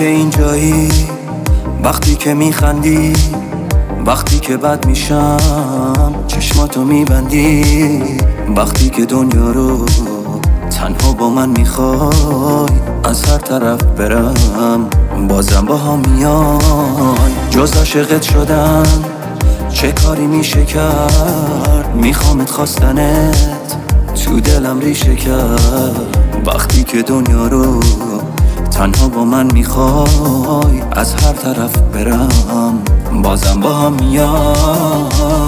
که اینجایی، وقتی که میخندی، وقتی که بد میشم چشماتو میبندی، وقتی که دنیا رو تنها با من میخوای از هر طرف برم بازم با هم میای. جز عاشقت شدن چه کاری میشه کرد، میخوامت خواستنت تو دلم ریشه کرد. وقتی که دنیا رو تنها با من میخوای از هر طرف برم بازم با هم میای.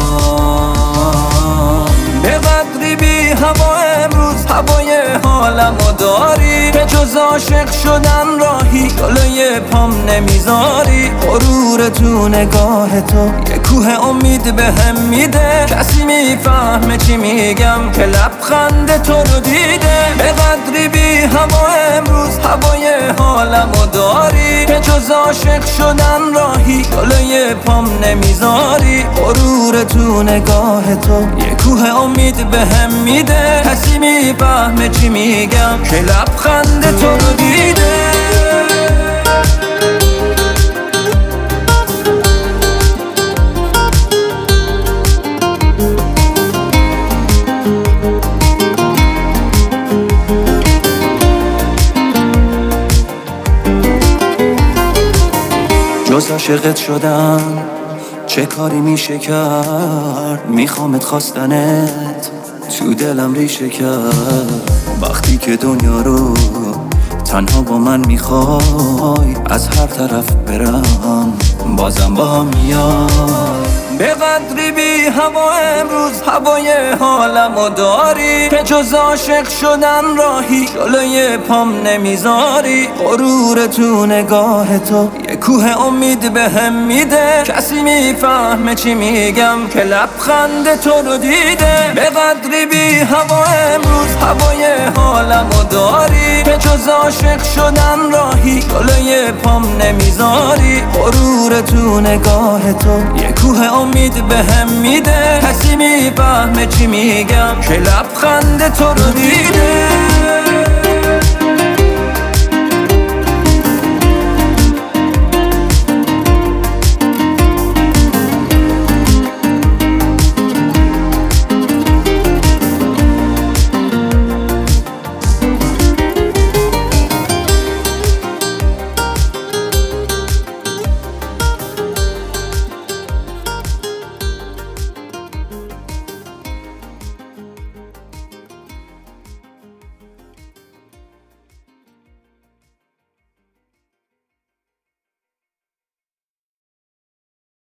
به قدری بی هوا امروز هوای حالمو داری، که جز عاشق شدن راهی جلوی پام نمیذاری. غرور تو نگاه تو یه کوه امید بهم میده، کسی میفهمه چی میگم که لبخند تو رو دیده. به قدری بی هوا امروز هوای حالمو داری، که جز عاشق شدن راهی جلوی پام نمیذاری. غرور تو نگاه تو یه کوه امید بهم میده، کسی میفهمه چی میگم که لبخند تو رو دیده. جز عاشقت شدن چه کاری میشه کرد، میخوامت خواستنت تو دلم ریشه کرد. وقتی که دنیا رو تنها با من میخوای از هر طرف برم بازم با هم میای. به قدری بی هوا امروز هوای حالمو داری، که جز عاشق شدن راهی جلوی پام نمیذاری. غرور تو نگاه تو یه کوه امید بهم میده، کسی میفهمه چی میگم که لبخند تو رو دیده. به قدری بی هوا امروز هوای حالمو داری، که جز عاشق شدن راهی جلوی پام نمیذاری. غرور تو نگاه تو یه کوه امید بهم میده، کسی میفهمه چی میگم که لبخند تو رو دیده.